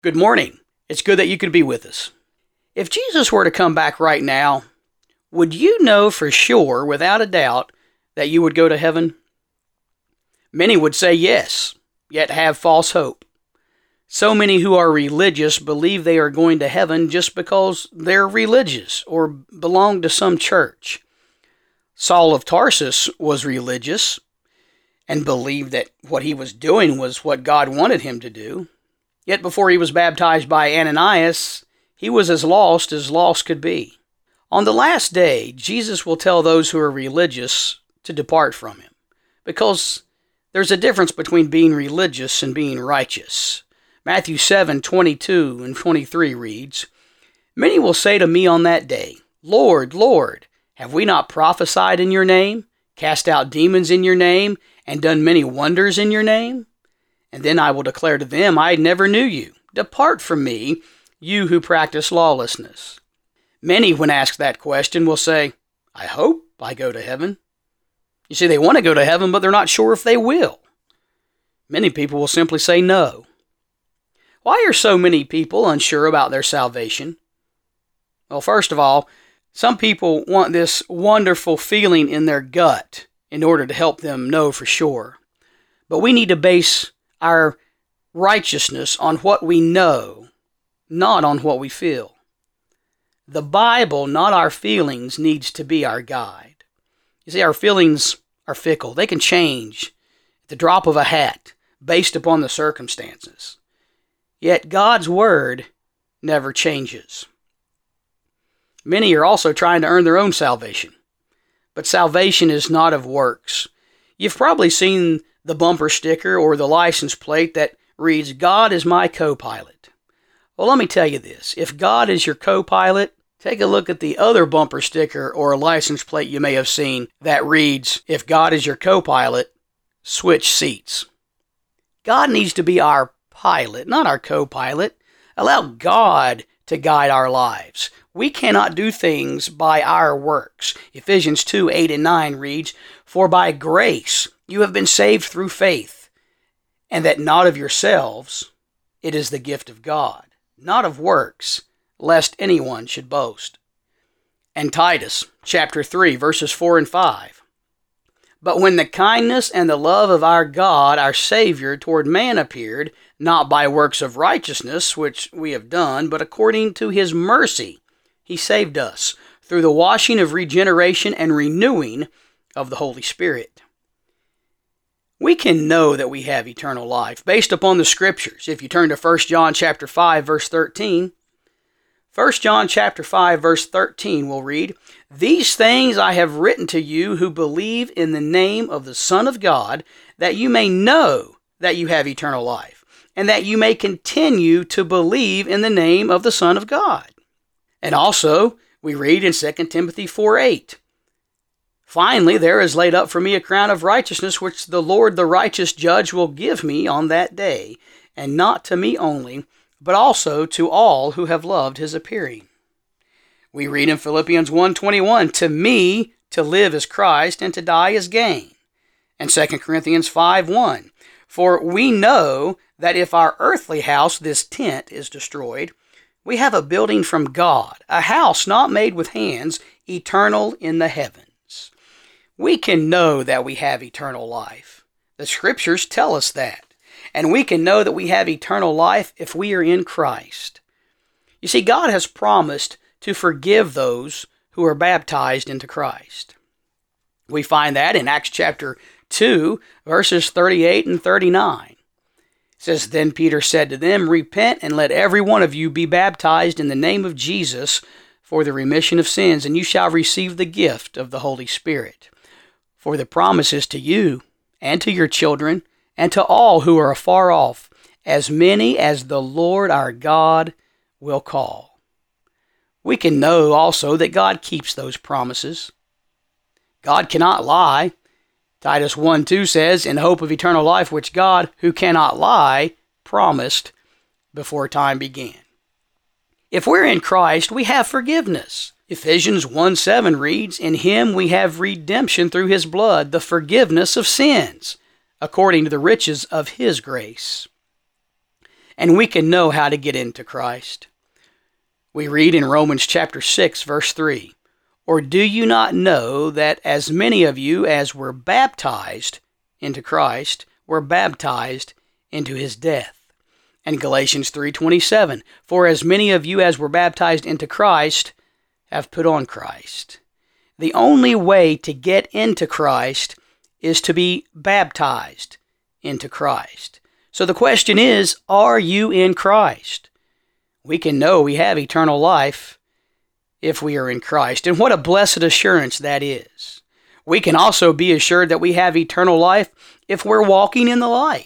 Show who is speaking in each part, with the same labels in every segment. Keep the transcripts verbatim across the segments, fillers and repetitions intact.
Speaker 1: Good morning. It's good that you could be with us. If Jesus were to come back right now, would you know for sure, without a doubt, that you would go to heaven? Many would say yes, yet have false hope. So many who are religious believe they are going to heaven just because they're religious or belong to some church. Saul of Tarsus was religious and believed that what he was doing was what God wanted him to do. Yet before he was baptized by Ananias, he was as lost as lost could be. On the last day, Jesus will tell those who are religious to depart from him, because there's a difference between being religious and being righteous. Matthew seven twenty-two and twenty-three reads, "Many will say to me on that day, Lord, Lord, have we not prophesied in your name, cast out demons in your name, and done many wonders in your name? And then I will declare to them, I never knew you. Depart from me, you who practice lawlessness." Many, when asked that question, will say, I hope I go to heaven. You see, they want to go to heaven, but they're not sure if they will. Many people will simply say no. Why are so many people unsure about their salvation? Well, first of all, some people want this wonderful feeling in their gut in order to help them know for sure. But we need to base our righteousness on what we know, not on what we feel. The Bible, not our feelings, needs to be our guide. You see, our feelings are fickle. They can change at the drop of a hat based upon the circumstances. Yet God's Word never changes. Many are also trying to earn their own salvation. But salvation is not of works. You've probably seen the bumper sticker or the license plate that reads, God is my co-pilot. Well, let me tell you this. If God is your co-pilot, take a look at the other bumper sticker or license plate you may have seen that reads, if God is your co-pilot, switch seats. God needs to be our pilot, not our co-pilot. Allow God to guide our lives. We cannot do things by our works. Ephesians two, eight and nine reads, For by grace you have been saved through faith, and that not of yourselves, it is the gift of God, not of works, lest anyone should boast. And Titus chapter three, verses four and five. But when the kindness and the love of our God, our Savior, toward man appeared, not by works of righteousness, which we have done, but according to his mercy, he saved us through the washing of regeneration and renewing of the Holy Spirit. We can know that we have eternal life based upon the Scriptures. If you turn to First John chapter five, verse thirteen, First John chapter five, verse thirteen will read, These things I have written to you who believe in the name of the Son of God, that you may know that you have eternal life, and that you may continue to believe in the name of the Son of God. And also, we read in Second Timothy four eight, Finally, there is laid up for me a crown of righteousness, which the Lord the righteous judge will give me on that day, and not to me only, but also to all who have loved his appearing. We read in Philippians one twenty-one, To me to live is Christ, and to die is gain. And Second Corinthians five one, For we know that if our earthly house, this tent, is destroyed, we have a building from God, a house not made with hands, eternal in the heavens. We can know that we have eternal life. The Scriptures tell us that. And we can know that we have eternal life if we are in Christ. You see, God has promised to forgive those who are baptized into Christ. We find that in Acts chapter two, verses thirty-eight and thirty-nine. It says, Then Peter said to them, Repent and let every one of you be baptized in the name of Jesus for the remission of sins, and you shall receive the gift of the Holy Spirit. For the promise is to you and to your children and to all who are afar off, as many as the Lord our God will call. We can know also that God keeps those promises. God cannot lie. Titus one two says, In hope of eternal life, which God, who cannot lie, promised before time began. If we're in Christ, we have forgiveness. Ephesians one seven reads, In him we have redemption through his blood, the forgiveness of sins, according to the riches of his grace. and we can know how to get into Christ. We read in Romans chapter six, verse three, "Or do you not know that as many of you as were baptized into Christ were baptized into his death?" And Galatians three twenty-seven, "For as many of you as were baptized into Christ have put on Christ." The only way to get into Christ is to be baptized into Christ. So the question is, are you in Christ? We can know we have eternal life if we are in Christ. And what a blessed assurance that is. We can also be assured that we have eternal life if we're walking in the light.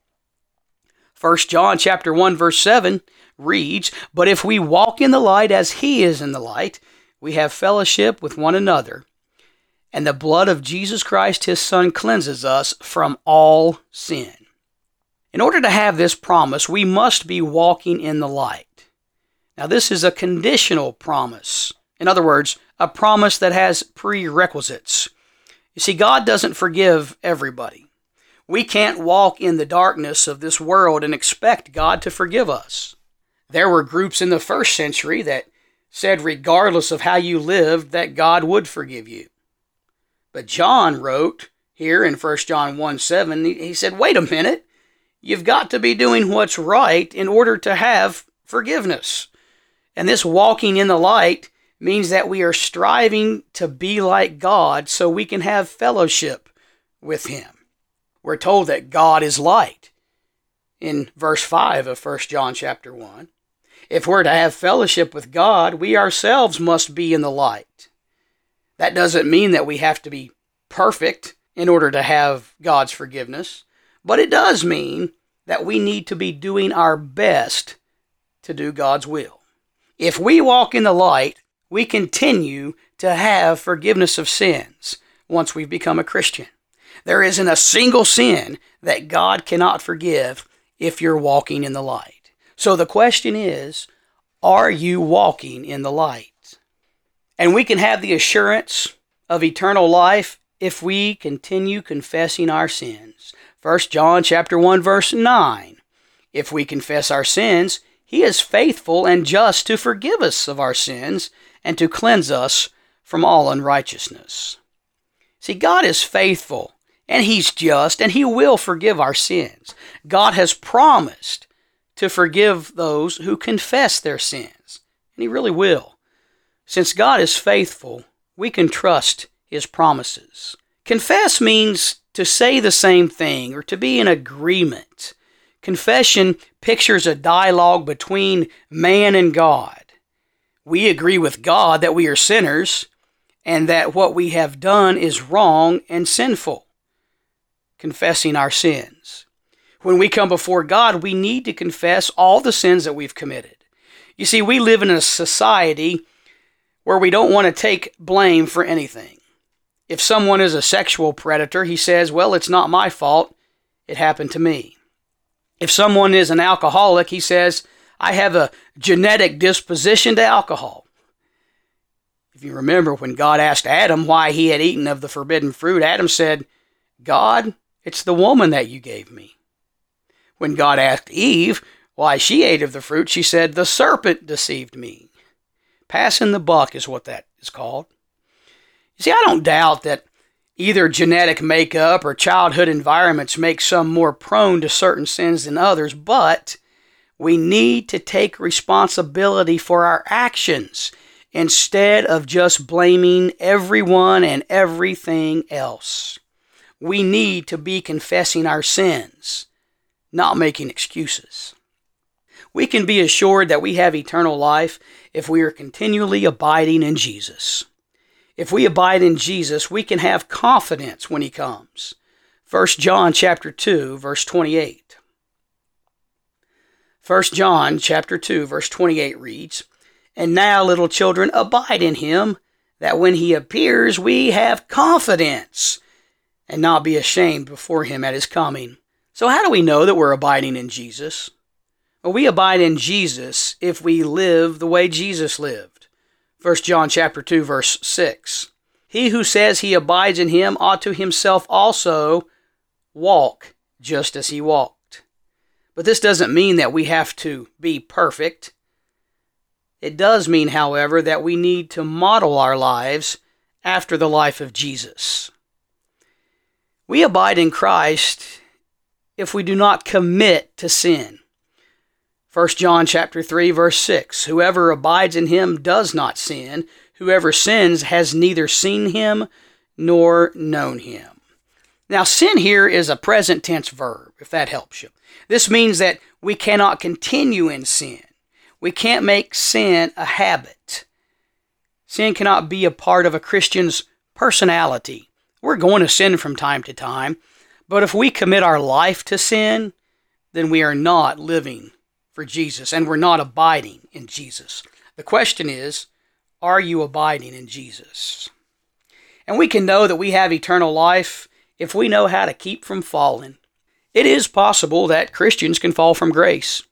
Speaker 1: First John chapter one verse seven reads, "But if we walk in the light as he is in the light, we have fellowship with one another, and the blood of Jesus Christ his Son cleanses us from all sin." In order to have this promise, we must be walking in the light. Now this is a conditional promise. In other words, a promise that has prerequisites. You see, God doesn't forgive everybody. We can't walk in the darkness of this world and expect God to forgive us. There were groups in the first century that said regardless of how you lived, that God would forgive you. But John wrote here in First John one seven, he said, wait a minute, you've got to be doing what's right in order to have forgiveness. And this walking in the light means that we are striving to be like God so we can have fellowship with him. We're told that God is light in verse five of First John chapter one. If we're to have fellowship with God, we ourselves must be in the light. That doesn't mean that we have to be perfect in order to have God's forgiveness, but it does mean that we need to be doing our best to do God's will. If we walk in the light, we continue to have forgiveness of sins once we've become a Christian. There isn't a single sin that God cannot forgive if you're walking in the light. So the question is, are you walking in the light? And we can have the assurance of eternal life if we continue confessing our sins. First John chapter one verse nine. If we confess our sins, he is faithful and just to forgive us of our sins and to cleanse us from all unrighteousness. See, God is faithful and he's just and he will forgive our sins. God has promised to forgive those who confess their sins, and he really will. Since God is faithful, we can trust his promises. Confess means to say the same thing or to be in agreement. Confession pictures a dialogue between man and God. We agree with God that we are sinners and that what we have done is wrong and sinful. Confessing our sins. When we come before God, we need to confess all the sins that we've committed. You see, we live in a society where we don't want to take blame for anything. If someone is a sexual predator, he says, well, it's not my fault, it happened to me. If someone is an alcoholic, he says, I have a genetic disposition to alcohol. If you remember when God asked Adam why he had eaten of the forbidden fruit, Adam said, God, it's the woman that you gave me. When God asked Eve why she ate of the fruit, she said, the serpent deceived me. Passing the buck is what that is called. You see, I don't doubt that either genetic makeup or childhood environments make some more prone to certain sins than others, but we need to take responsibility for our actions instead of just blaming everyone and everything else. We need to be confessing our sins, not making excuses. We can be assured that we have eternal life if we are continually abiding in Jesus. If we abide in Jesus, we can have confidence when he comes. First John chapter two, verse twenty-eight. First John chapter two, verse twenty-eight reads, And now, little children, abide in him, that when he appears, we have confidence, and not be ashamed before him at his coming. So how do we know that we're abiding in Jesus? Well, we abide in Jesus if we live the way Jesus lived. First John chapter two, verse six. He who says he abides in him ought to himself also walk just as he walked. But this doesn't mean that we have to be perfect. It does mean, however, that we need to model our lives after the life of Jesus. We abide in Christ if we do not commit to sin. First John chapter three, verse six, whoever abides in him does not sin. Whoever sins has neither seen him nor known him. Now, sin here is a present tense verb, if that helps you. This means that we cannot continue in sin. We can't make sin a habit. Sin cannot be a part of a Christian's personality. We're going to sin from time to time, but if we commit our life to sin, then we are not living for Jesus, and we're not abiding in Jesus. The question is, are you abiding in Jesus? And we can know that we have eternal life if we know how to keep from falling. It is possible that Christians can fall from grace.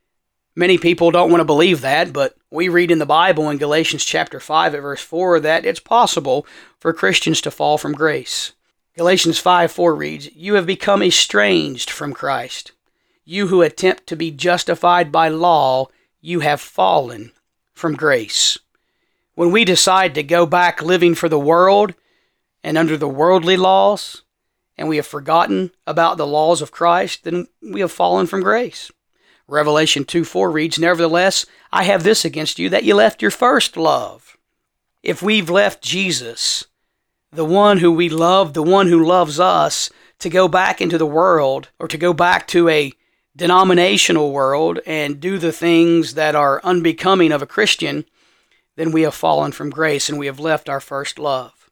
Speaker 1: Many people don't want to believe that, but we read in the Bible in Galatians chapter five at verse four that it's possible for Christians to fall from grace. Galatians five four reads, "You have become estranged from Christ. You who attempt to be justified by law, you have fallen from grace." When we decide to go back living for the world and under the worldly laws, and we have forgotten about the laws of Christ, then we have fallen from grace. Revelation two four reads, "Nevertheless, I have this against you, that you left your first love." If we've left Jesus, the one who we love, the one who loves us, to go back into the world, or to go back to a denominational world and do the things that are unbecoming of a Christian, then we have fallen from grace and we have left our first love.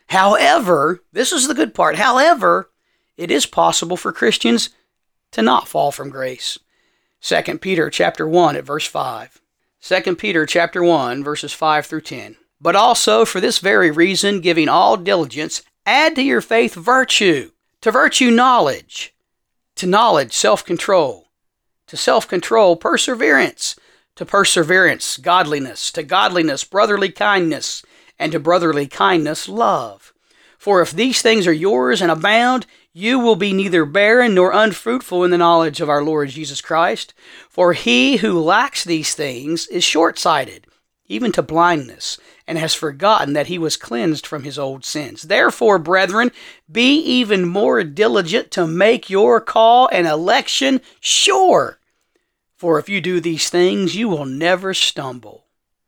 Speaker 1: However, this is the good part, however, it is possible for Christians to not fall from grace. Second Peter chapter one at verse five. Second Peter chapter one, verses five through ten. "But also for this very reason, giving all diligence, add to your faith virtue, to virtue knowledge, to knowledge self-control, to self-control perseverance, to perseverance godliness, to godliness brotherly kindness, and to brotherly kindness love. For if these things are yours and abound, you will be neither barren nor unfruitful in the knowledge of our Lord Jesus Christ. For he who lacks these things is short-sighted, even to blindness, and has forgotten that he was cleansed from his old sins. Therefore, brethren, be even more diligent to make your call and election sure. For if you do these things, you will never stumble."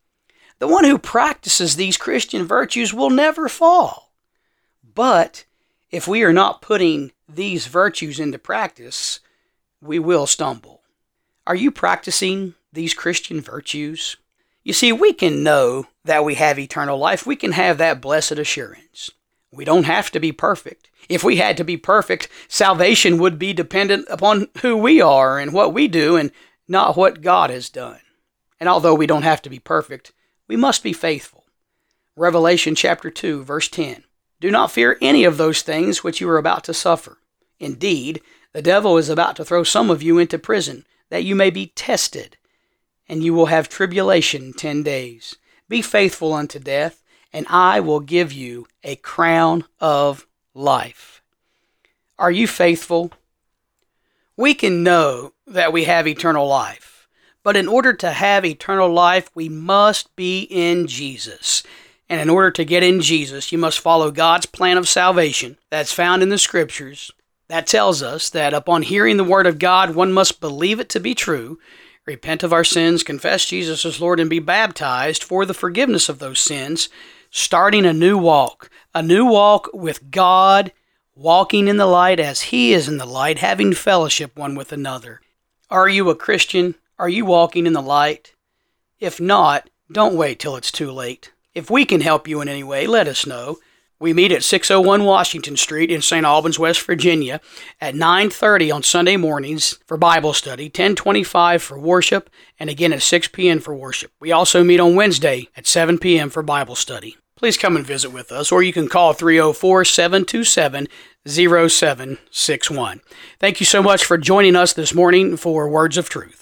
Speaker 1: The one who practices these Christian virtues will never fall. But if we are not putting these virtues into practice, we will stumble. Are you practicing these Christian virtues? You see, we can know that we have eternal life. We can have that blessed assurance. We don't have to be perfect. If we had to be perfect, salvation would be dependent upon who we are and what we do and not what God has done. And although we don't have to be perfect, we must be faithful. Revelation chapter two, verse ten. "Do not fear any of those things which you are about to suffer. Indeed, the devil is about to throw some of you into prison, that you may be tested, and you will have tribulation ten days. Be faithful unto death, and I will give you a crown of life." Are you faithful? We can know that we have eternal life, but in order to have eternal life, we must be in Jesus. And in order to get in Jesus, you must follow God's plan of salvation that's found in the Scriptures. That tells us that upon hearing the Word of God, one must believe it to be true, repent of our sins, confess Jesus as Lord, and be baptized for the forgiveness of those sins, starting a new walk, a new walk with God, walking in the light as He is in the light, having fellowship one with another. Are you a Christian? Are you walking in the light? If not, don't wait till it's too late. If we can help you in any way, let us know. We meet at six oh one Washington Street in Saint Albans, West Virginia at nine thirty on Sunday mornings for Bible study, ten twenty-five for worship, and again at six p.m. for worship. We also meet on Wednesday at seven p.m. for Bible study. Please come and visit with us, or you can call three oh four, seven two seven, oh seven six one. Thank you so much for joining us this morning for Words of Truth.